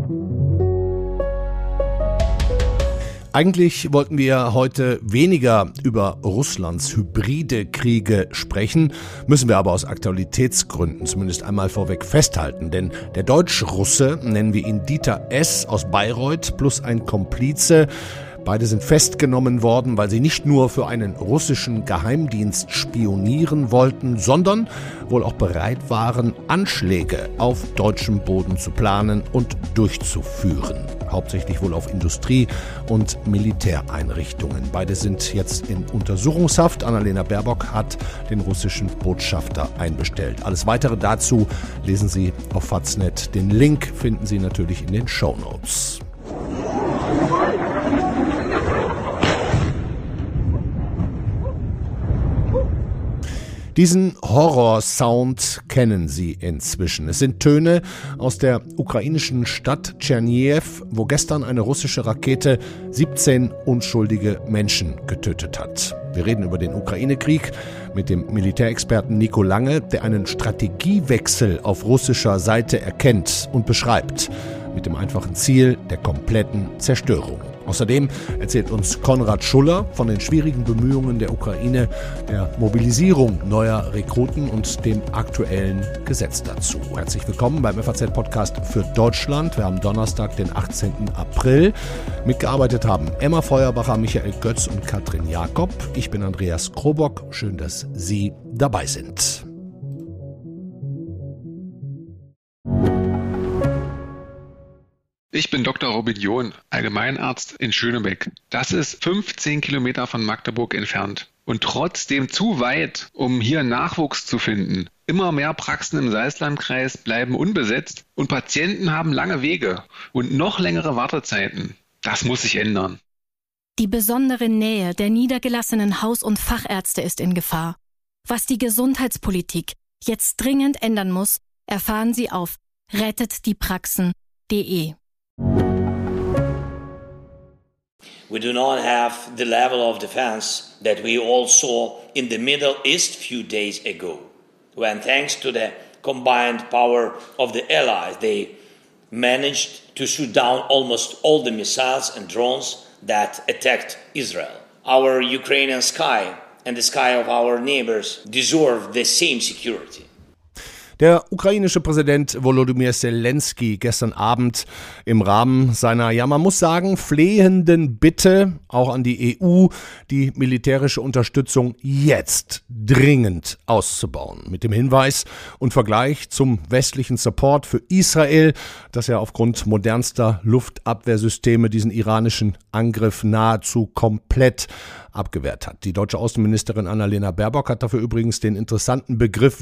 Eigentlich wollten wir heute weniger über Russlands hybride Kriege sprechen, müssen wir aber aus Aktualitätsgründen zumindest einmal vorweg festhalten. Denn der Deutsch-Russe, nennen wir ihn Dieter S. aus Bayreuth, plus ein Komplize, beide sind festgenommen worden, weil sie nicht nur für einen russischen Geheimdienst spionieren wollten, sondern wohl auch bereit waren, Anschläge auf deutschem Boden zu planen und durchzuführen. Hauptsächlich wohl auf Industrie- und Militäreinrichtungen. Beide sind jetzt in Untersuchungshaft. Annalena Baerbock hat den russischen Botschafter einbestellt. Alles Weitere dazu lesen Sie auf Faznet. Den Link finden Sie natürlich in den Shownotes. Diesen Horrorsound kennen Sie inzwischen. Es sind Töne aus der ukrainischen Stadt Tschernihiv, wo gestern eine russische Rakete 17 unschuldige Menschen getötet hat. Wir reden über den Ukraine-Krieg mit dem Militärexperten Nico Lange, der einen Strategiewechsel auf russischer Seite erkennt und beschreibt, mit dem einfachen Ziel der kompletten Zerstörung. Außerdem erzählt uns Konrad Schuller von den schwierigen Bemühungen der Ukraine, der Mobilisierung neuer Rekruten und dem aktuellen Gesetz dazu. Herzlich willkommen beim FAZ-Podcast für Deutschland. Wir haben Donnerstag, den 18. April. Mitgearbeitet haben Emma Feuerbacher, Michael Götz und Katrin Jakob. Ich bin Andreas Krobock. Schön, dass Sie dabei sind. Ich bin Dr. Robin John, Allgemeinarzt in Schönebeck. Das ist 15 Kilometer von Magdeburg entfernt und trotzdem zu weit, um hier Nachwuchs zu finden. Immer mehr Praxen im Salzlandkreis bleiben unbesetzt und Patienten haben lange Wege und noch längere Wartezeiten. Das muss sich ändern. Die besondere Nähe der niedergelassenen Haus- und Fachärzte ist in Gefahr. Was die Gesundheitspolitik jetzt dringend ändern muss, erfahren Sie auf rettetdiepraxen.de. We do not have the level of defense that we all saw in the Middle East few days ago, when thanks to the combined power of the Allies, they managed to shoot down almost all the missiles and drones that attacked Israel. Our Ukrainian sky and the sky of our neighbors deserve the same security. Der ukrainische Präsident Volodymyr Zelensky gestern Abend im Rahmen seiner, ja man muss sagen, flehenden Bitte auch an die EU, die militärische Unterstützung jetzt dringend auszubauen. Mit dem Hinweis und Vergleich zum westlichen Support für Israel, das ja aufgrund modernster Luftabwehrsysteme diesen iranischen Angriff nahezu komplett abgewehrt hat. Die deutsche Außenministerin Annalena Baerbock hat dafür übrigens den interessanten Begriff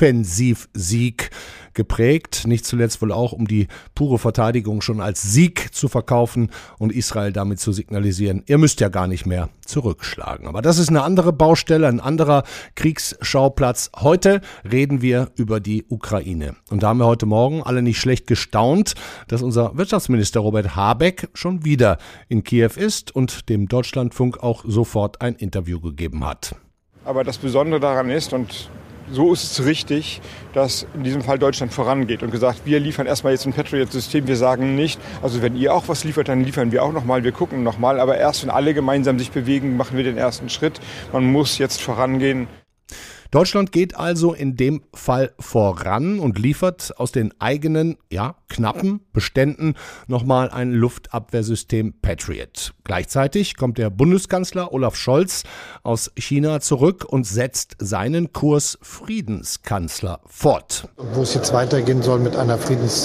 Defensivsieg geprägt, nicht zuletzt wohl auch, um die pure Verteidigung schon als Sieg zu verkaufen und Israel damit zu signalisieren, ihr müsst ja gar nicht mehr zurückschlagen. Aber das ist eine andere Baustelle, ein anderer Kriegsschauplatz. Heute reden wir über die Ukraine. Und da haben wir heute Morgen alle nicht schlecht gestaunt, dass unser Wirtschaftsminister Robert Habeck schon wieder in Kiew ist und dem Deutschlandfunk auch sofort ein Interview gegeben hat. Aber das Besondere daran ist, und so ist es richtig, dass in diesem Fall Deutschland vorangeht und gesagt, wir liefern erstmal jetzt ein Patriot-System. Wir sagen nicht, also wenn ihr auch was liefert, dann liefern wir auch nochmal, wir gucken nochmal. Aber erst wenn alle gemeinsam sich bewegen, machen wir den ersten Schritt. Man muss jetzt vorangehen. Deutschland geht also in dem Fall voran und liefert aus den eigenen, knappen Beständen nochmal ein Luftabwehrsystem Patriot. Gleichzeitig kommt der Bundeskanzler Olaf Scholz aus China zurück und setzt seinen Kurs Friedenskanzler fort. Wo es jetzt weitergehen soll mit einer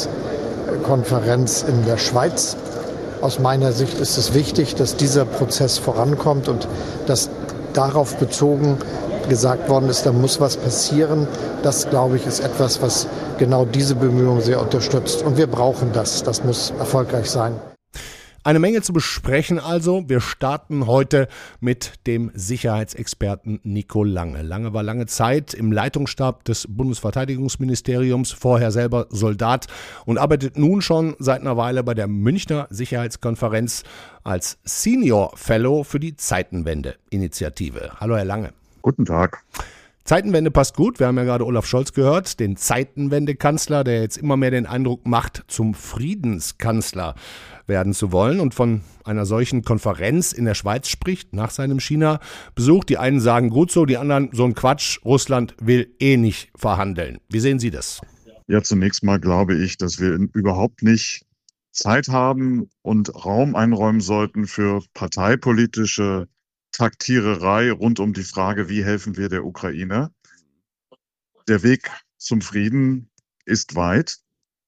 Friedenskonferenz in der Schweiz. Aus meiner Sicht ist es wichtig, dass dieser Prozess vorankommt und dass darauf bezogen gesagt worden ist, da muss was passieren. Das, glaube ich, ist etwas, was genau diese Bemühungen sehr unterstützt. Und wir brauchen das. Das muss erfolgreich sein. Eine Menge zu besprechen also. Wir starten heute mit dem Sicherheitsexperten Nico Lange. Lange war lange Zeit im Leitungsstab des Bundesverteidigungsministeriums, vorher selber Soldat und arbeitet nun schon seit einer Weile bei der Münchner Sicherheitskonferenz als Senior Fellow für die Zeitenwende-Initiative. Hallo Herr Lange. Guten Tag. Zeitenwende passt gut. Wir haben ja gerade Olaf Scholz gehört, den Zeitenwende-Kanzler, der jetzt immer mehr den Eindruck macht, zum Friedenskanzler werden zu wollen und von einer solchen Konferenz in der Schweiz spricht, nach seinem China-Besuch. Die einen sagen gut so, die anderen so ein Quatsch. Russland will eh nicht verhandeln. Wie sehen Sie das? Ja, zunächst mal glaube ich, dass wir überhaupt nicht Zeit haben und Raum einräumen sollten für parteipolitische Taktiererei rund um die Frage, wie helfen wir der Ukraine. Der Weg zum Frieden ist weit,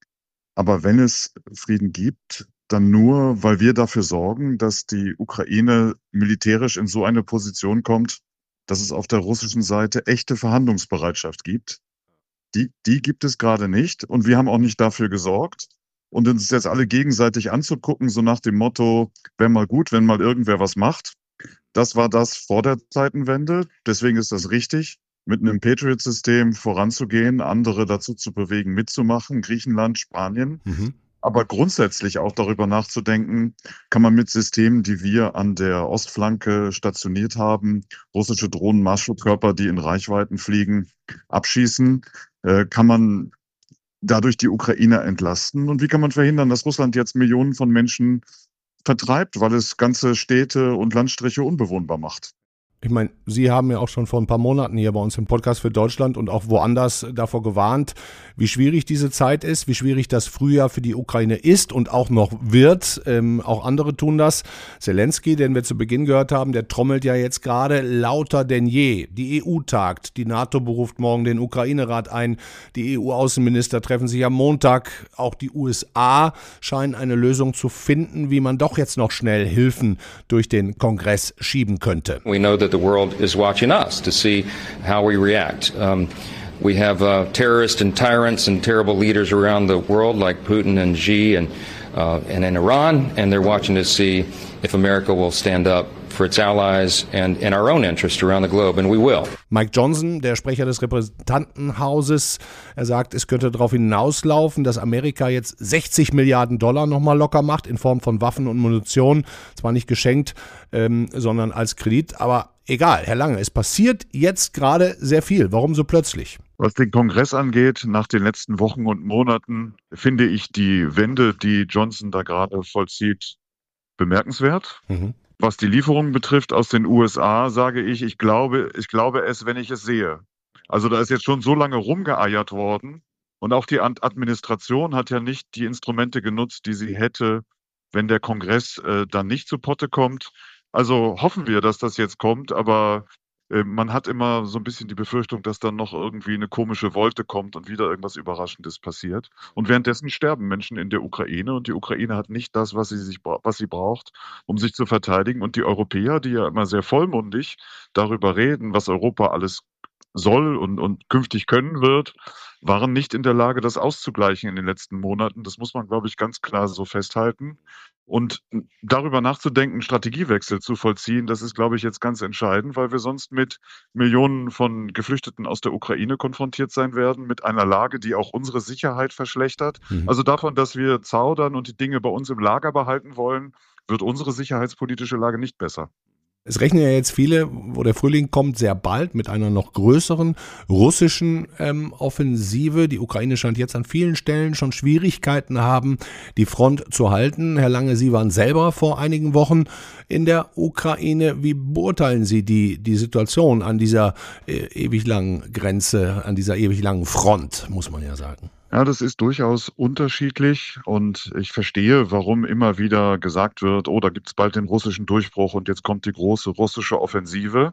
aber wenn es Frieden gibt, dann nur, weil wir dafür sorgen, dass die Ukraine militärisch in so eine Position kommt, dass es auf der russischen Seite echte Verhandlungsbereitschaft gibt. Die gibt es gerade nicht und wir haben auch nicht dafür gesorgt. Und uns jetzt alle gegenseitig anzugucken, so nach dem Motto, wäre mal gut, wenn mal irgendwer was macht. Das war das vor der Zeitenwende. Deswegen ist das richtig, mit einem Patriot-System voranzugehen, andere dazu zu bewegen, mitzumachen, Griechenland, Spanien. Aber grundsätzlich auch darüber nachzudenken, kann man mit Systemen, die wir an der Ostflanke stationiert haben, russische Drohnen, Marschflugkörper, die in Reichweiten fliegen, abschießen, kann man dadurch die Ukraine entlasten? Und wie kann man verhindern, dass Russland jetzt Millionen von Menschen vertreibt, weil es ganze Städte und Landstriche unbewohnbar macht? Ich meine, Sie haben ja auch schon vor ein paar Monaten hier bei uns im Podcast für Deutschland und auch woanders davor gewarnt, wie schwierig diese Zeit ist, wie schwierig das Frühjahr für die Ukraine ist und auch noch wird. Auch andere tun das. Zelensky, den wir zu Beginn gehört haben, der trommelt ja jetzt gerade lauter denn je. Die EU tagt, die NATO beruft morgen den Ukraine-Rat ein, die EU-Außenminister treffen sich am Montag. Auch die USA scheinen eine Lösung zu finden, wie man doch jetzt noch schnell Hilfen durch den Kongress schieben könnte. We know that the world is watching us to see how we react. We have terrorists and tyrants and terrible leaders around the world like Putin and Xi and in Iran, and they're watching to see if America will stand up for its allies and in our own interest around the globe, and we will. Mike Johnson, der Sprecher des Repräsentantenhauses, er sagt, es könnte darauf hinauslaufen, dass Amerika jetzt 60 Milliarden Dollar nochmal locker macht in Form von Waffen und Munition. Zwar nicht geschenkt, sondern als Kredit, aber egal, Herr Lange, es passiert jetzt gerade sehr viel. Warum so plötzlich? Was den Kongress angeht, nach den letzten Wochen und Monaten, finde ich die Wende, die Johnson da gerade vollzieht, bemerkenswert. Was die Lieferungen betrifft aus den USA, sage ich glaube es, wenn ich es sehe. Also da ist jetzt schon so lange rumgeeiert worden und auch die Administration hat ja nicht die Instrumente genutzt, die sie hätte, wenn der Kongress dann nicht zu Potte kommt. Also hoffen wir, dass das jetzt kommt, aber man hat immer so ein bisschen die Befürchtung, dass dann noch irgendwie eine komische Wolte kommt und wieder irgendwas Überraschendes passiert. Und währenddessen sterben Menschen in der Ukraine und die Ukraine hat nicht das, was sie braucht, um sich zu verteidigen. Und die Europäer, die ja immer sehr vollmundig darüber reden, was Europa alles soll und künftig können wird, waren nicht in der Lage, das auszugleichen in den letzten Monaten. Das muss man, glaube ich, ganz klar so festhalten. Und darüber nachzudenken, einen Strategiewechsel zu vollziehen, das ist, glaube ich, jetzt ganz entscheidend, weil wir sonst mit Millionen von Geflüchteten aus der Ukraine konfrontiert sein werden, mit einer Lage, die auch unsere Sicherheit verschlechtert. Also davon, dass wir zaudern und die Dinge bei uns im Lager behalten wollen, wird unsere sicherheitspolitische Lage nicht besser. Es rechnen ja jetzt viele, wo der Frühling kommt, sehr bald mit einer noch größeren russischen Offensive. Die Ukraine scheint jetzt an vielen Stellen schon Schwierigkeiten haben, die Front zu halten. Herr Lange, Sie waren selber vor einigen Wochen in der Ukraine. Wie beurteilen Sie die Situation an dieser ewig langen Grenze, an dieser ewig langen Front, muss man ja sagen? Ja, das ist durchaus unterschiedlich und ich verstehe, warum immer wieder gesagt wird, oh, da gibt es bald den russischen Durchbruch und jetzt kommt die große russische Offensive.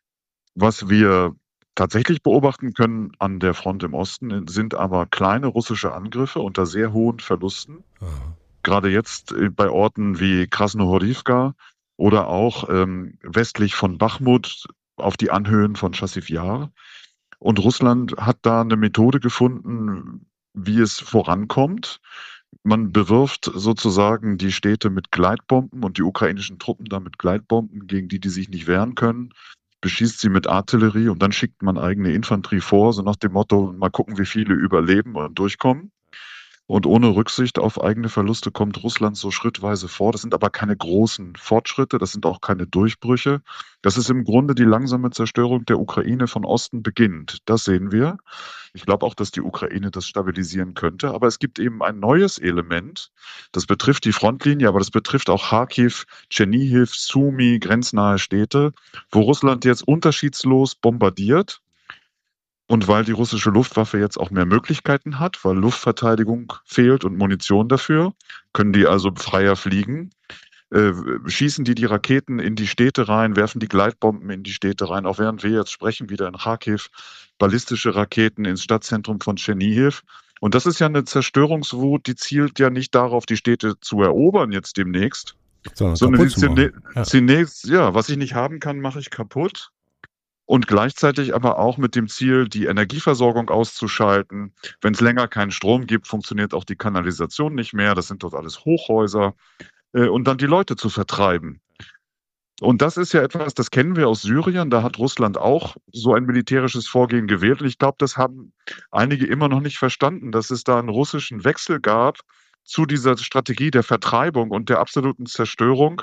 Was wir tatsächlich beobachten können an der Front im Osten, sind aber kleine russische Angriffe unter sehr hohen Verlusten. Gerade jetzt bei Orten wie Krasnohorivka oder auch westlich von Bachmut auf die Anhöhen von Chassiv Yar. Und Russland hat da eine Methode gefunden, wie es vorankommt. Man bewirft sozusagen die Städte mit Gleitbomben und die ukrainischen Truppen dann mit Gleitbomben, gegen die sich nicht wehren können, beschießt sie mit Artillerie und dann schickt man eigene Infanterie vor, so nach dem Motto, mal gucken, wie viele überleben und durchkommen. Und ohne Rücksicht auf eigene Verluste kommt Russland so schrittweise vor. Das sind aber keine großen Fortschritte, das sind auch keine Durchbrüche. Das ist im Grunde die langsame Zerstörung der Ukraine von Osten beginnend. Das sehen wir. Ich glaube auch, dass die Ukraine das stabilisieren könnte. Aber es gibt eben ein neues Element. Das betrifft die Frontlinie, aber das betrifft auch Kharkiv, Tschernihiv, Sumy, grenznahe Städte, wo Russland jetzt unterschiedslos bombardiert. Und weil die russische Luftwaffe jetzt auch mehr Möglichkeiten hat, weil Luftverteidigung fehlt und Munition dafür, können die also freier fliegen, schießen die Raketen in die Städte rein, werfen die Gleitbomben in die Städte rein, auch während wir jetzt sprechen, wieder in Kharkiv, ballistische Raketen ins Stadtzentrum von Tschernihiv. Und das ist ja eine Zerstörungswut, die zielt ja nicht darauf, die Städte zu erobern jetzt demnächst, sondern zunächst, was ich nicht haben kann, mache ich kaputt. Und gleichzeitig aber auch mit dem Ziel, die Energieversorgung auszuschalten. Wenn es länger keinen Strom gibt, funktioniert auch die Kanalisation nicht mehr. Das sind dort alles Hochhäuser. Und dann die Leute zu vertreiben. Und das ist ja etwas, das kennen wir aus Syrien. Da hat Russland auch so ein militärisches Vorgehen gewählt. Und ich glaube, das haben einige immer noch nicht verstanden, dass es da einen russischen Wechsel gab zu dieser Strategie der Vertreibung und der absoluten Zerstörung.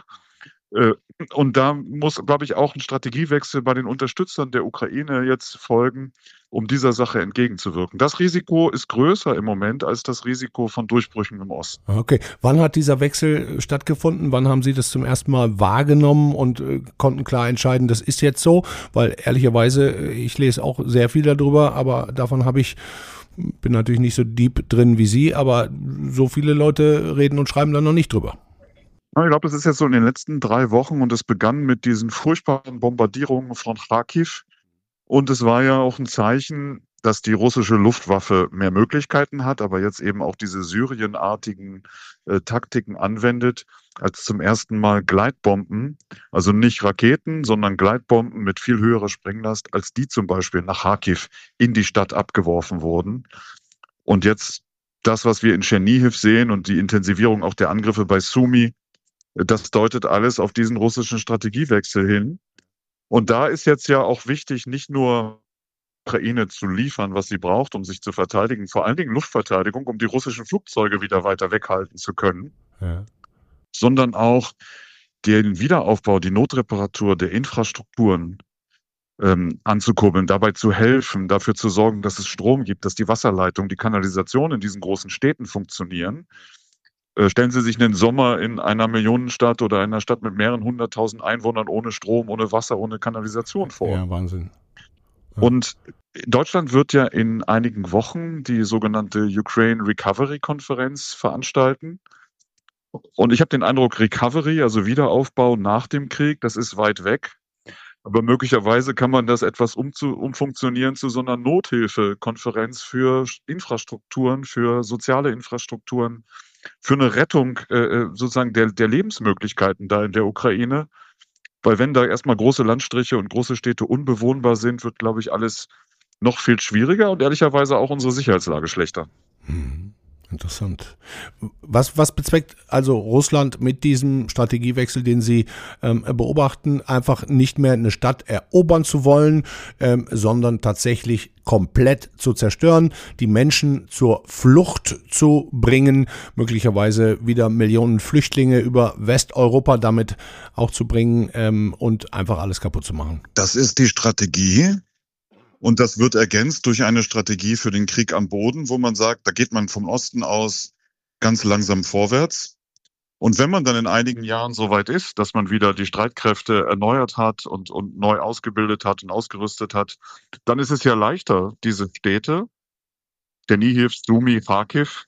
Und da muss, glaube ich, auch ein Strategiewechsel bei den Unterstützern der Ukraine jetzt folgen, um dieser Sache entgegenzuwirken. Das Risiko ist größer im Moment als das Risiko von Durchbrüchen im Osten. Okay. Wann hat dieser Wechsel stattgefunden? Wann haben Sie das zum ersten Mal wahrgenommen und konnten klar entscheiden, das ist jetzt so? Weil ehrlicherweise, ich lese auch sehr viel darüber, aber davon bin natürlich nicht so deep drin wie Sie, aber so viele Leute reden und schreiben da noch nicht drüber. Ich glaube, das ist jetzt so in den letzten 3 Wochen und es begann mit diesen furchtbaren Bombardierungen von Kharkiv. Und es war ja auch ein Zeichen, dass die russische Luftwaffe mehr Möglichkeiten hat, aber jetzt eben auch diese syrienartigen Taktiken anwendet, als zum ersten Mal Gleitbomben, also nicht Raketen, sondern Gleitbomben mit viel höherer Sprenglast, als die zum Beispiel nach Kharkiv in die Stadt abgeworfen wurden. Und jetzt das, was wir in Tschernihiv sehen und die Intensivierung auch der Angriffe bei Sumy, das deutet alles auf diesen russischen Strategiewechsel hin. Und da ist jetzt ja auch wichtig, nicht nur Ukraine zu liefern, was sie braucht, um sich zu verteidigen, vor allen Dingen Luftverteidigung, um die russischen Flugzeuge wieder weiter weghalten zu können, sondern auch den Wiederaufbau, die Notreparatur der Infrastrukturen anzukurbeln, dabei zu helfen, dafür zu sorgen, dass es Strom gibt, dass die Wasserleitung, die Kanalisation in diesen großen Städten funktionieren. Stellen Sie sich einen Sommer in einer Millionenstadt oder einer Stadt mit mehreren 100.000 Einwohnern ohne Strom, ohne Wasser, ohne Kanalisation vor. Ja, Wahnsinn. Ja. Und Deutschland wird ja in einigen Wochen die sogenannte Ukraine Recovery Konferenz veranstalten. Und ich habe den Eindruck, Recovery, also Wiederaufbau nach dem Krieg, das ist weit weg. Aber möglicherweise kann man das etwas umfunktionieren zu so einer Nothilfekonferenz für Infrastrukturen, für soziale Infrastrukturen, für eine Rettung sozusagen der Lebensmöglichkeiten da in der Ukraine. Weil wenn da erstmal große Landstriche und große Städte unbewohnbar sind, wird, glaube ich, alles noch viel schwieriger und ehrlicherweise auch unsere Sicherheitslage schlechter. Interessant. Was bezweckt also Russland mit diesem Strategiewechsel, den Sie beobachten, einfach nicht mehr eine Stadt erobern zu wollen, sondern tatsächlich komplett zu zerstören, die Menschen zur Flucht zu bringen, möglicherweise wieder Millionen Flüchtlinge über Westeuropa damit auch zu bringen und einfach alles kaputt zu machen? Das ist die Strategie. Und das wird ergänzt durch eine Strategie für den Krieg am Boden, wo man sagt, da geht man vom Osten aus ganz langsam vorwärts. Und wenn man dann in einigen Jahren so weit ist, dass man wieder die Streitkräfte erneuert hat und neu ausgebildet hat und ausgerüstet hat, dann ist es ja leichter, diese Städte, Tschernihiv, Sumy, Kharkiv,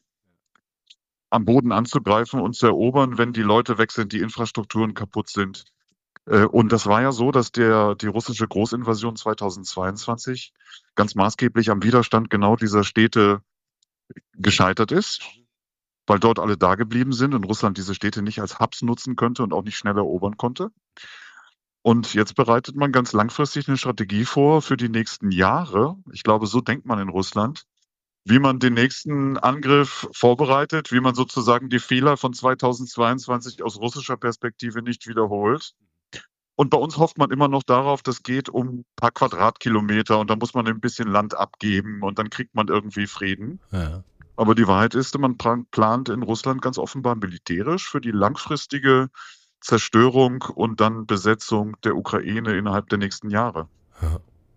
am Boden anzugreifen und zu erobern, wenn die Leute weg sind, die Infrastrukturen kaputt sind. Und das war ja so, dass die russische Großinvasion 2022 ganz maßgeblich am Widerstand genau dieser Städte gescheitert ist, weil dort alle da geblieben sind und Russland diese Städte nicht als Hubs nutzen könnte und auch nicht schnell erobern konnte. Und jetzt bereitet man ganz langfristig eine Strategie vor für die nächsten Jahre. Ich glaube, so denkt man in Russland, wie man den nächsten Angriff vorbereitet, wie man sozusagen die Fehler von 2022 aus russischer Perspektive nicht wiederholt. Und bei uns hofft man immer noch darauf, das geht um ein paar Quadratkilometer und da muss man ein bisschen Land abgeben und dann kriegt man irgendwie Frieden. Ja. Aber die Wahrheit ist, man plant in Russland ganz offenbar militärisch für die langfristige Zerstörung und dann Besetzung der Ukraine innerhalb der nächsten Jahre. Ja.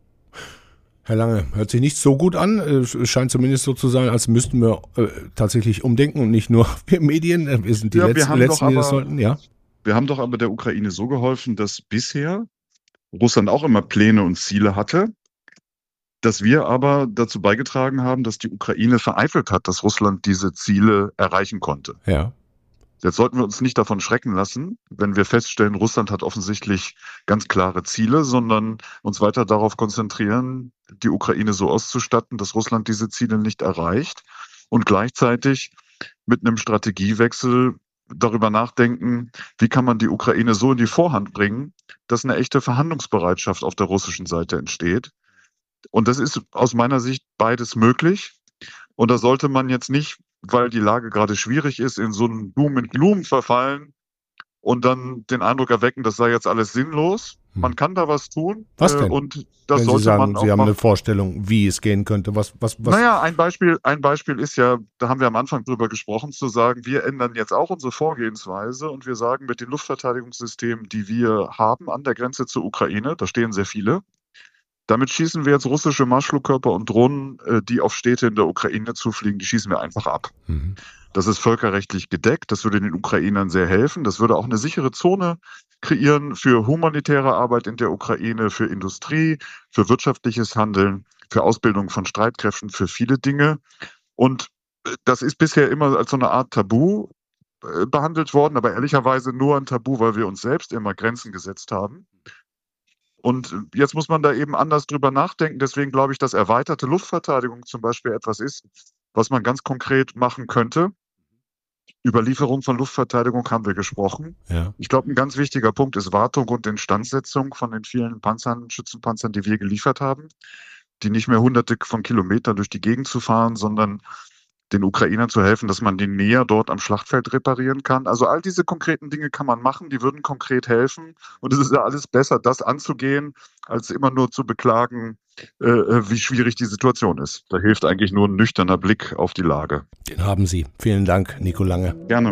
Herr Lange, hört sich nicht so gut an. Es scheint zumindest so zu sein, als müssten wir tatsächlich umdenken und nicht nur wir Medien. Wir sind die Letzten, die das sollten. Ja. Wir haben doch aber der Ukraine so geholfen, dass bisher Russland auch immer Pläne und Ziele hatte, dass wir aber dazu beigetragen haben, dass die Ukraine vereitelt hat, dass Russland diese Ziele erreichen konnte. Ja. Jetzt sollten wir uns nicht davon schrecken lassen, wenn wir feststellen, Russland hat offensichtlich ganz klare Ziele, sondern uns weiter darauf konzentrieren, die Ukraine so auszustatten, dass Russland diese Ziele nicht erreicht und gleichzeitig mit einem Strategiewechsel darüber nachdenken, wie kann man die Ukraine so in die Vorhand bringen, dass eine echte Verhandlungsbereitschaft auf der russischen Seite entsteht. Und das ist aus meiner Sicht beides möglich. Und da sollte man jetzt nicht, weil die Lage gerade schwierig ist, in so einen Doom and Gloom verfallen und dann den Eindruck erwecken, das sei jetzt alles sinnlos. Man kann da was tun. Was denn? Und das wenn sollte Sie sagen, man auch Sie haben machen. eine Vorstellung, wie es gehen könnte. Was? Naja, ein Beispiel ist ja, da haben wir am Anfang drüber gesprochen, zu sagen, wir ändern jetzt auch unsere Vorgehensweise und wir sagen, mit den Luftverteidigungssystemen, die wir haben an der Grenze zur Ukraine, da stehen sehr viele, damit schießen wir jetzt russische Marschflugkörper und Drohnen, die auf Städte in der Ukraine zufliegen, die schießen wir einfach ab. Mhm. Das ist völkerrechtlich gedeckt, das würde den Ukrainern sehr helfen, das würde auch eine sichere Zone kreieren für humanitäre Arbeit in der Ukraine, für Industrie, für wirtschaftliches Handeln, für Ausbildung von Streitkräften, für viele Dinge. Und das ist bisher immer als so eine Art Tabu behandelt worden, aber ehrlicherweise nur ein Tabu, weil wir uns selbst immer Grenzen gesetzt haben. Und jetzt muss man da eben anders drüber nachdenken. Deswegen glaube ich, dass erweiterte Luftverteidigung zum Beispiel etwas ist, was man ganz konkret machen könnte. Über Lieferung von Luftverteidigung haben wir gesprochen. Ja. Ich glaube, ein ganz wichtiger Punkt ist Wartung und Instandsetzung von den vielen Panzern, Schützenpanzern, die wir geliefert haben, die nicht mehr hunderte von Kilometern durch die Gegend zu fahren, sondern den Ukrainern zu helfen, dass man die näher dort am Schlachtfeld reparieren kann. Also all diese konkreten Dinge kann man machen, die würden konkret helfen. Und es ist ja alles besser, das anzugehen, als immer nur zu beklagen, wie schwierig die Situation ist. Da hilft eigentlich nur ein nüchterner Blick auf die Lage. Den haben Sie. Vielen Dank, Nico Lange. Gerne.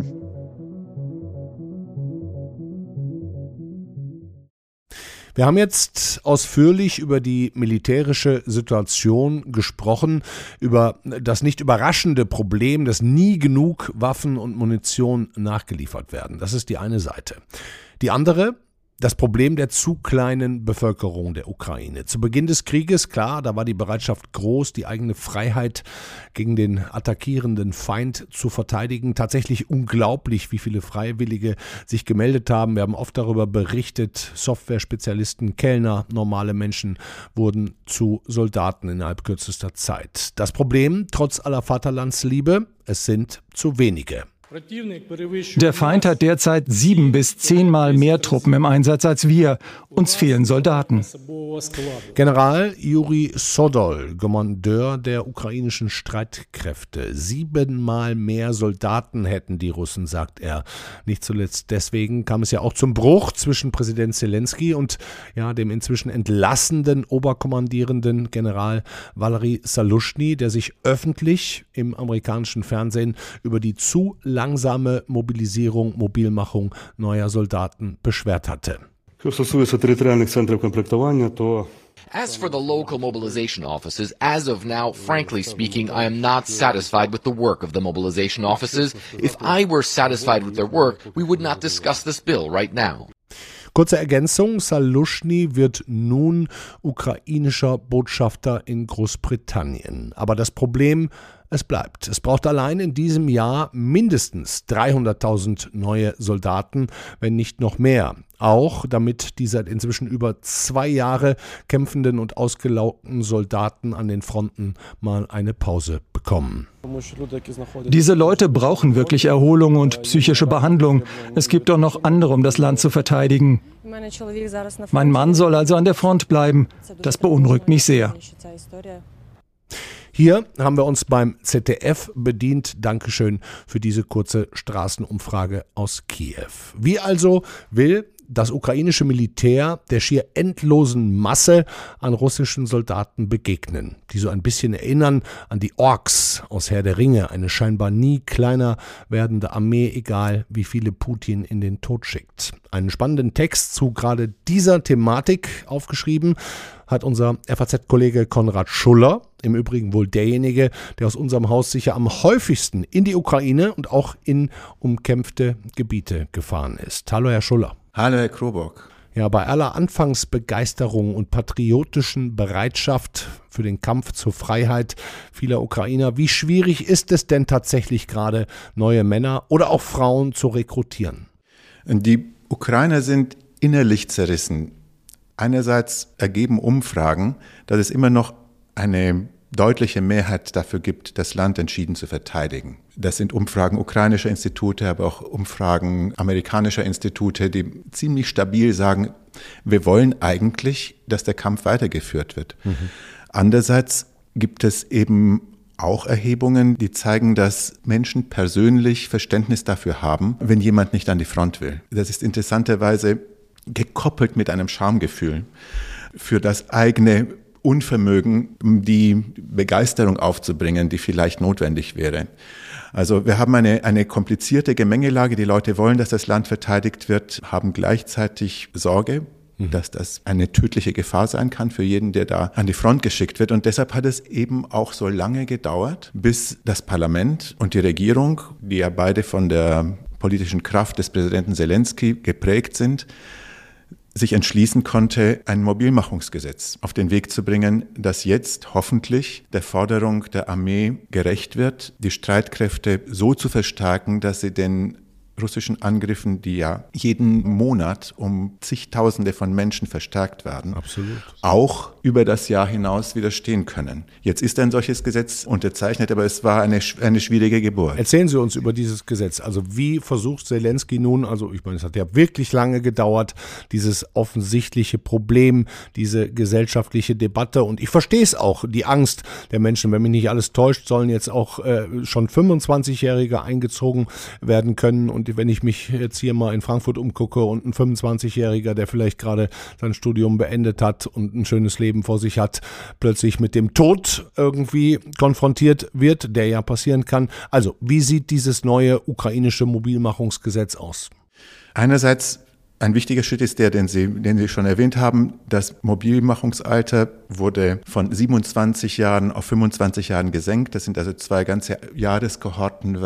Wir haben jetzt ausführlich über die militärische Situation gesprochen, über das nicht überraschende Problem, dass nie genug Waffen und Munition nachgeliefert werden. Das ist die eine Seite. Die andere, das Problem der zu kleinen Bevölkerung der Ukraine. Zu Beginn des Krieges, klar, da war die Bereitschaft groß, die eigene Freiheit gegen den attackierenden Feind zu verteidigen. Tatsächlich unglaublich, wie viele Freiwillige sich gemeldet haben. Wir haben oft darüber berichtet, Software-Spezialisten, Kellner, normale Menschen wurden zu Soldaten innerhalb kürzester Zeit. Das Problem, trotz aller Vaterlandsliebe, es sind zu wenige. Der Feind hat derzeit 7 bis 10 Mal mehr Truppen im Einsatz als wir. Uns fehlen Soldaten. General Juri Sodol, Kommandeur der ukrainischen Streitkräfte. 7-mal mehr Soldaten hätten die Russen, sagt er. Nicht zuletzt deswegen kam es ja auch zum Bruch zwischen Präsident Zelensky und dem inzwischen entlassenen Oberkommandierenden General Valery Saluschny, der sich öffentlich im amerikanischen Fernsehen über die zu langsame Mobilmachung neuer Soldaten beschwert hatte. As for the local mobilization offices, as of now, frankly speaking, I am not satisfied with the work of the mobilization offices. If I were satisfied with their work, we would not discuss this bill right now. Kurze Ergänzung, Saluschny wird nun ukrainischer Botschafter in Großbritannien. Aber das Problem, es bleibt. Es braucht allein in diesem Jahr mindestens 300.000 neue Soldaten, wenn nicht noch mehr. Auch damit die seit inzwischen über 2 Jahre kämpfenden und ausgelaugten Soldaten an den Fronten mal eine Pause bekommen. Diese Leute brauchen wirklich Erholung und psychische Behandlung. Es gibt doch noch andere, um das Land zu verteidigen. Mein Mann soll also an der Front bleiben. Das beunruhigt mich sehr. Hier haben wir uns beim ZDF bedient. Dankeschön für diese kurze Straßenumfrage aus Kiew. Wie also will das ukrainische Militär der schier endlosen Masse an russischen Soldaten begegnen, die so ein bisschen erinnern an die Orks aus Herr der Ringe, eine scheinbar nie kleiner werdende Armee, egal wie viele Putin in den Tod schickt. Einen spannenden Text zu gerade dieser Thematik aufgeschrieben hat unser FAZ-Kollege Konrad Schuller, im Übrigen wohl derjenige, der aus unserem Haus sicher am häufigsten in die Ukraine und auch in umkämpfte Gebiete gefahren ist. Hallo Herr Schuller. Hallo Herr Krobock. Ja, bei aller Anfangsbegeisterung und patriotischen Bereitschaft für den Kampf zur Freiheit vieler Ukrainer, wie schwierig ist es denn tatsächlich gerade, neue Männer oder auch Frauen zu rekrutieren? Die Ukrainer sind innerlich zerrissen. Einerseits ergeben Umfragen, dass es immer noch eine deutliche Mehrheit dafür gibt, das Land entschieden zu verteidigen. Das sind Umfragen ukrainischer Institute, aber auch Umfragen amerikanischer Institute, die ziemlich stabil sagen, wir wollen eigentlich, dass der Kampf weitergeführt wird. Andererseits gibt es eben auch Erhebungen, die zeigen, dass Menschen persönlich Verständnis dafür haben, wenn jemand nicht an die Front will. Das ist interessanterweise gekoppelt mit einem Schamgefühl für das eigene Unvermögen, die Begeisterung aufzubringen, die vielleicht notwendig wäre. Also wir haben eine komplizierte Gemengelage. Die Leute wollen, dass das Land verteidigt wird, haben gleichzeitig Sorge, dass das eine tödliche Gefahr sein kann für jeden, der da an die Front geschickt wird. Und deshalb hat es eben auch so lange gedauert, bis das Parlament und die Regierung, die ja beide von der politischen Kraft des Präsidenten Selensky geprägt sind, sich entschließen konnte, ein Mobilmachungsgesetz auf den Weg zu bringen, das jetzt hoffentlich der Forderung der Armee gerecht wird, die Streitkräfte so zu verstärken, dass sie den russischen Angriffen, die ja jeden Monat um zigtausende von Menschen verstärkt werden, absolut, auch über das Jahr hinaus widerstehen können. Jetzt ist ein solches Gesetz unterzeichnet, aber es war eine schwierige Geburt. Erzählen Sie uns über dieses Gesetz. Also wie versucht Selensky nun, also ich meine, es hat ja wirklich lange gedauert, dieses offensichtliche Problem, diese gesellschaftliche Debatte, und ich verstehe es auch, die Angst der Menschen, wenn mich nicht alles täuscht, sollen jetzt auch schon 25-Jährige eingezogen werden können. Und wenn ich mich jetzt hier mal in Frankfurt umgucke und ein 25-Jähriger, der vielleicht gerade sein Studium beendet hat und ein schönes Leben vor sich hat, plötzlich mit dem Tod irgendwie konfrontiert wird, der ja passieren kann. Also, wie sieht dieses neue ukrainische Mobilmachungsgesetz aus? Einerseits ein wichtiger Schritt ist der, den Sie schon erwähnt haben. Das Mobilmachungsalter wurde von 27 Jahren auf 25 Jahren gesenkt. Das sind also 2 ganze Jahreskohorten,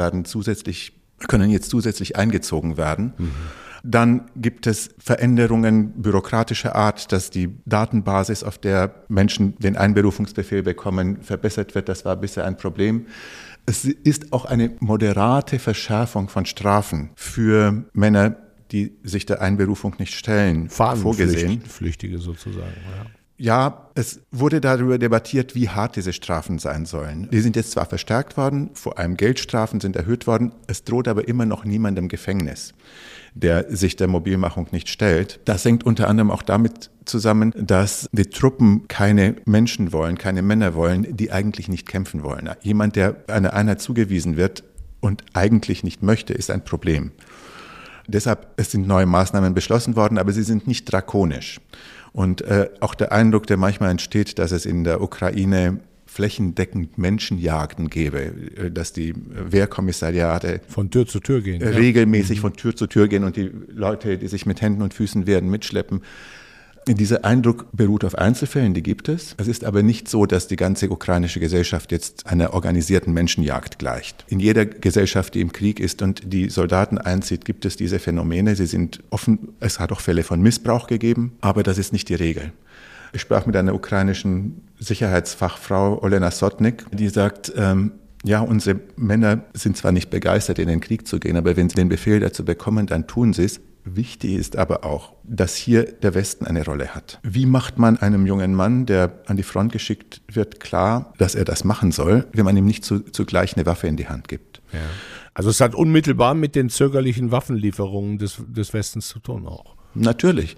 können jetzt zusätzlich eingezogen werden. Dann gibt es Veränderungen bürokratischer Art, dass die Datenbasis, auf der Menschen den Einberufungsbefehl bekommen, verbessert wird. Das war bisher ein Problem. Es ist auch eine moderate Verschärfung von Strafen für Männer, die sich der Einberufung nicht stellen, vorgesehen. Flüchtige sozusagen, ja. Ja, es wurde darüber debattiert, wie hart diese Strafen sein sollen. Die sind jetzt zwar verstärkt worden, vor allem Geldstrafen sind erhöht worden, es droht aber immer noch niemandem Gefängnis, der sich der Mobilmachung nicht stellt. Das hängt unter anderem auch damit zusammen, dass die Truppen keine Menschen wollen, keine Männer wollen, die eigentlich nicht kämpfen wollen. Jemand, der einer Einheit zugewiesen wird und eigentlich nicht möchte, ist ein Problem. Deshalb, es sind neue Maßnahmen beschlossen worden, aber sie sind nicht drakonisch. Und auch der Eindruck, der manchmal entsteht, dass es in der Ukraine flächendeckend Menschenjagden gäbe, dass die Wehrkommissariate von Tür zu Tür gehen, regelmäßig von Tür zu Tür gehen und die Leute, die sich mit Händen und Füßen wehren, mitschleppen. Dieser Eindruck beruht auf Einzelfällen, die gibt es. Es ist aber nicht so, dass die ganze ukrainische Gesellschaft jetzt einer organisierten Menschenjagd gleicht. In jeder Gesellschaft, die im Krieg ist und die Soldaten einzieht, gibt es diese Phänomene. Sie sind offen, es hat auch Fälle von Missbrauch gegeben, aber das ist nicht die Regel. Ich sprach mit einer ukrainischen Sicherheitsfachfrau, Olena Sotnik, die sagt, ja, unsere Männer sind zwar nicht begeistert, in den Krieg zu gehen, aber wenn sie den Befehl dazu bekommen, dann tun sie es. Wichtig ist aber auch, dass hier der Westen eine Rolle hat. Wie macht man einem jungen Mann, der an die Front geschickt wird, klar, dass er das machen soll, wenn man ihm nicht zugleich eine Waffe in die Hand gibt? Ja. Also es hat unmittelbar mit den zögerlichen Waffenlieferungen des Westens zu tun auch. Natürlich.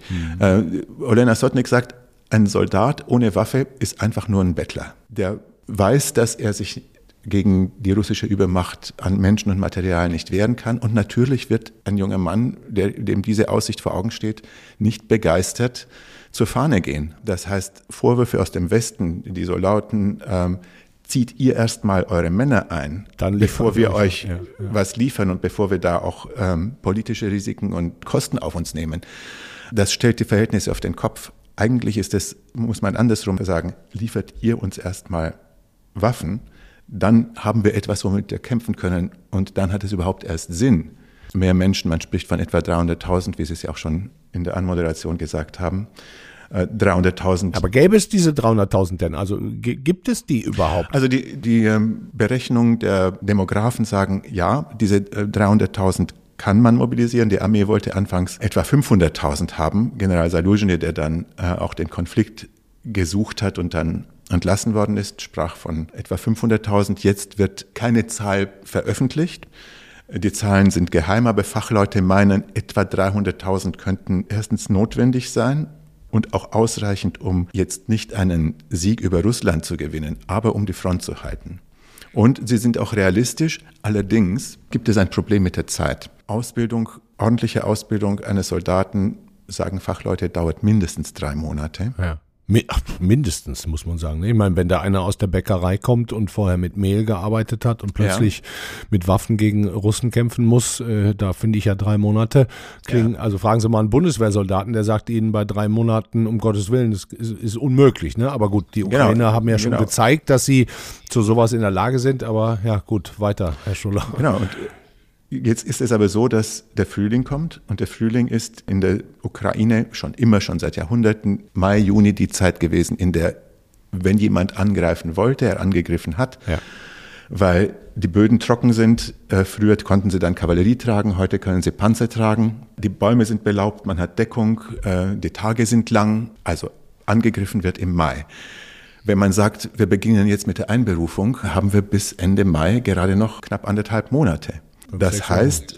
Olena Sotnik sagt, ein Soldat ohne Waffe ist einfach nur ein Bettler. Der weiß, dass er sich gegen die russische Übermacht an Menschen und Material nicht wehren kann. Und natürlich wird ein junger Mann, dem diese Aussicht vor Augen steht, nicht begeistert zur Fahne gehen. Das heißt, Vorwürfe aus dem Westen, die so lauten, zieht ihr erstmal eure Männer ein, bevor wir euch was liefern und bevor wir da auch politische Risiken und Kosten auf uns nehmen. Das stellt die Verhältnisse auf den Kopf. Eigentlich ist es, muss man andersrum sagen, liefert ihr uns erstmal Waffen, dann haben wir etwas, womit wir kämpfen können und dann hat es überhaupt erst Sinn. Mehr Menschen, man spricht von etwa 300.000, wie Sie es ja auch schon in der Anmoderation gesagt haben. 300.000. Aber gäbe es diese 300.000 denn? Also gibt es die überhaupt? Also die Berechnungen der Demografen sagen, ja, diese 300.000 kann man mobilisieren. Die Armee wollte anfangs etwa 500.000 haben. General Zaluzhny, der dann auch den Konflikt gesucht hat und dann entlassen worden ist, sprach von etwa 500.000. Jetzt wird keine Zahl veröffentlicht. Die Zahlen sind geheim, aber Fachleute meinen, etwa 300.000 könnten erstens notwendig sein und auch ausreichend, um jetzt nicht einen Sieg über Russland zu gewinnen, aber um die Front zu halten. Und sie sind auch realistisch. Allerdings gibt es ein Problem mit der Zeit. Ordentliche Ausbildung eines Soldaten, sagen Fachleute, dauert mindestens 3 Monate. Ja. Mindestens, muss man sagen. Ich meine, wenn da einer aus der Bäckerei kommt und vorher mit Mehl gearbeitet hat und plötzlich mit Waffen gegen Russen kämpfen muss, da finde ich ja 3 Monate klingen. Also fragen Sie mal einen Bundeswehrsoldaten, der sagt Ihnen bei 3 Monaten, um Gottes Willen, das ist unmöglich. Ne? Aber gut, die Ukrainer haben ja schon gezeigt, dass sie zu sowas in der Lage sind. Aber ja gut, weiter, Herr Schuller. Genau, und jetzt ist es aber so, dass der Frühling kommt und der Frühling ist in der Ukraine schon seit Jahrhunderten, Mai, Juni die Zeit gewesen, in der, wenn jemand angreifen wollte, er angegriffen hat, weil die Böden trocken sind. Früher konnten sie dann Kavallerie tragen, heute können sie Panzer tragen. Die Bäume sind belaubt, man hat Deckung, die Tage sind lang, also angegriffen wird im Mai. Wenn man sagt, wir beginnen jetzt mit der Einberufung, haben wir bis Ende Mai gerade noch knapp 1,5 Monate. Das heißt,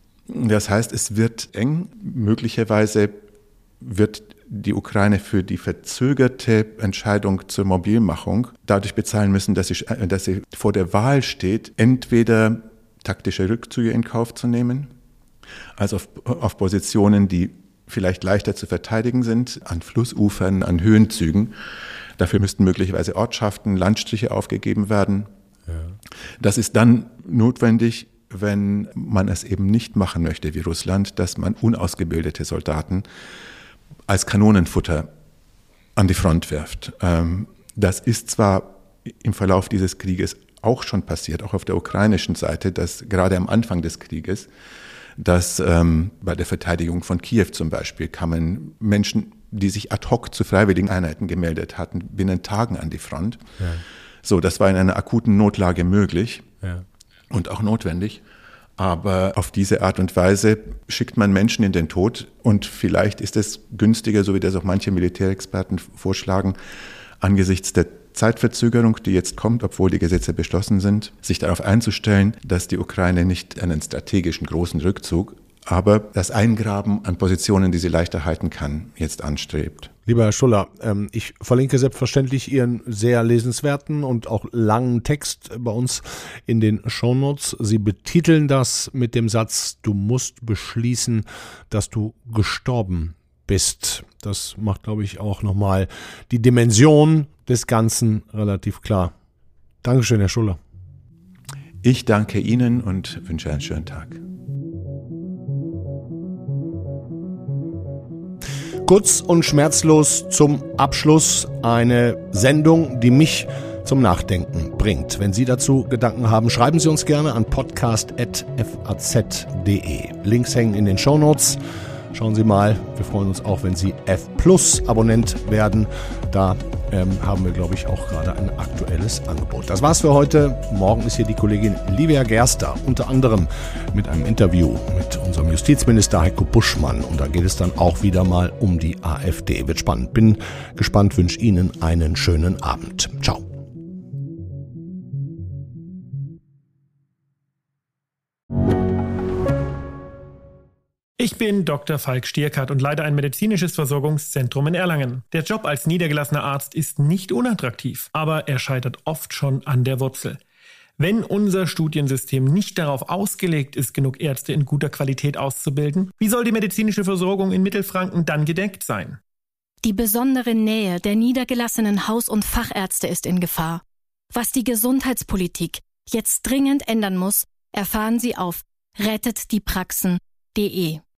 es wird eng. Möglicherweise wird die Ukraine für die verzögerte Entscheidung zur Mobilmachung dadurch bezahlen müssen, dass sie vor der Wahl steht, entweder taktische Rückzüge in Kauf zu nehmen, also auf Positionen, die vielleicht leichter zu verteidigen sind, an Flussufern, an Höhenzügen. Dafür müssten möglicherweise Ortschaften, Landstriche aufgegeben werden. Ja. Das ist dann notwendig, wenn man es eben nicht machen möchte wie Russland, dass man unausgebildete Soldaten als Kanonenfutter an die Front wirft. Das ist zwar im Verlauf dieses Krieges auch schon passiert, auch auf der ukrainischen Seite, dass gerade am Anfang des Krieges, dass bei der Verteidigung von Kiew zum Beispiel kamen Menschen, die sich ad hoc zu freiwilligen Einheiten gemeldet hatten, binnen Tagen an die Front. Ja. So, das war in einer akuten Notlage möglich. Ja. Und auch notwendig. Aber auf diese Art und Weise schickt man Menschen in den Tod und vielleicht ist es günstiger, so wie das auch manche Militärexperten vorschlagen, angesichts der Zeitverzögerung, die jetzt kommt, obwohl die Gesetze beschlossen sind, sich darauf einzustellen, dass die Ukraine nicht einen strategischen großen Rückzug, aber das Eingraben an Positionen, die sie leichter halten kann, jetzt anstrebt. Lieber Herr Schuller, ich verlinke selbstverständlich Ihren sehr lesenswerten und auch langen Text bei uns in den Shownotes. Sie betiteln das mit dem Satz, du musst beschließen, dass du gestorben bist. Das macht, glaube ich, auch nochmal die Dimension des Ganzen relativ klar. Dankeschön, Herr Schuller. Ich danke Ihnen und wünsche einen schönen Tag. Kurz und schmerzlos zum Abschluss eine Sendung, die mich zum Nachdenken bringt. Wenn Sie dazu Gedanken haben, schreiben Sie uns gerne an podcast@faz.de. Links hängen in den Shownotes. Schauen Sie mal, wir freuen uns auch, wenn Sie F-Plus-Abonnent werden. Da haben wir, glaube ich, auch gerade ein aktuelles Angebot. Das war's für heute. Morgen ist hier die Kollegin Livia Gerster, unter anderem mit einem Interview mit unserem Justizminister Heiko Buschmann. Und da geht es dann auch wieder mal um die AfD. Wird spannend. Bin gespannt, wünsche Ihnen einen schönen Abend. Ciao. Ich bin Dr. Falk Stierkart und leite ein medizinisches Versorgungszentrum in Erlangen. Der Job als niedergelassener Arzt ist nicht unattraktiv, aber er scheitert oft schon an der Wurzel. Wenn unser Studiensystem nicht darauf ausgelegt ist, genug Ärzte in guter Qualität auszubilden, wie soll die medizinische Versorgung in Mittelfranken dann gedeckt sein? Die besondere Nähe der niedergelassenen Haus- und Fachärzte ist in Gefahr. Was die Gesundheitspolitik jetzt dringend ändern muss, erfahren Sie auf rettetdiepraxen.de.